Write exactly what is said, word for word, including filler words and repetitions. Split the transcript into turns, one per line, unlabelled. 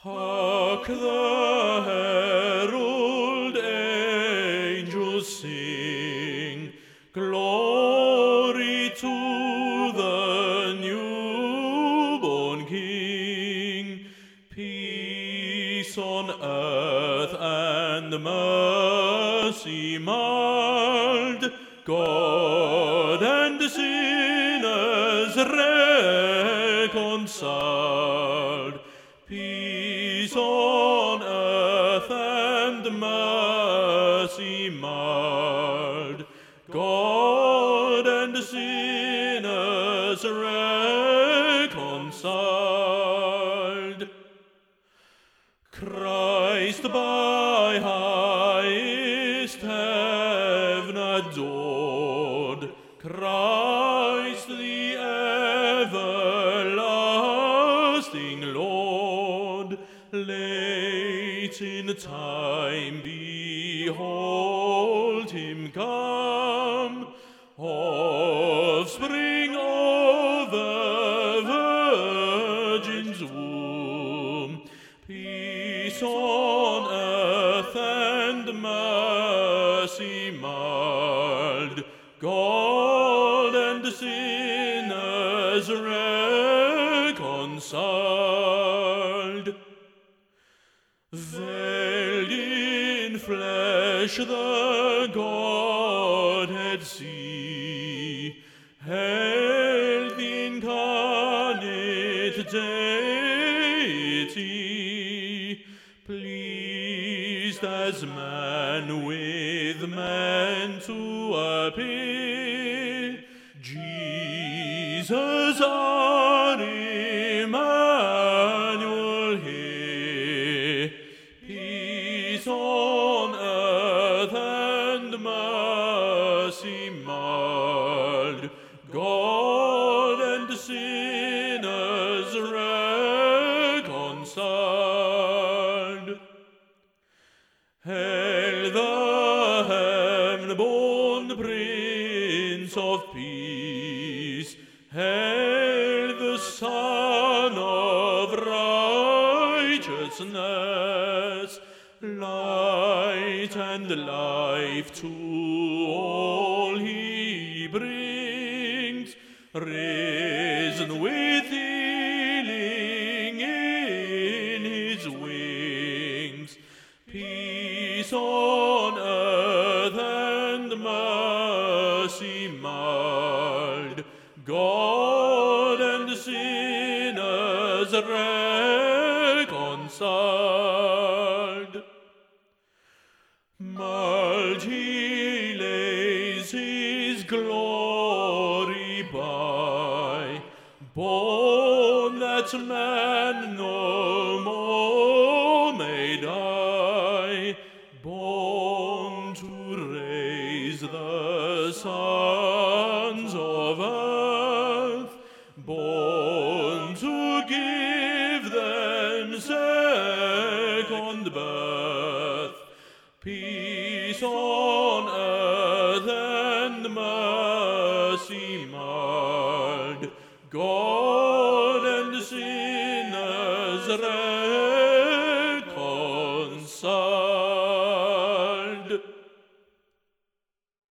Hark the herald angels sing, glory to the newborn King. Peace on earth and mercy mild, God and sinners reconciled. Peace on earth and mercy mild, God and sinners reconciled. Christ by highest heaven adored, Christ the everlasting Lord. Late in time behold him come, offspring of the Virgin's womb. Peace on earth and mercy mild, God and sinners reconciled. Veiled in flesh the Godhead see, hailed the incarnate Deity, pleased as man with man to appear. Jesus our Emmanuel here. Peace on earth and mercy mild, God and sinners reconciled. Hail the heaven-born Prince of Peace, hail the Son of righteousness, light and life to all he brings, risen with healing in his wings. Peace on earth and mercy mild, God and sinners reconciled. Mild he lays his glory by, born that man no more may die, born to raise the sons of earth, born to give them second birth. Peace on earth and mercy mild, God and sinners reconciled.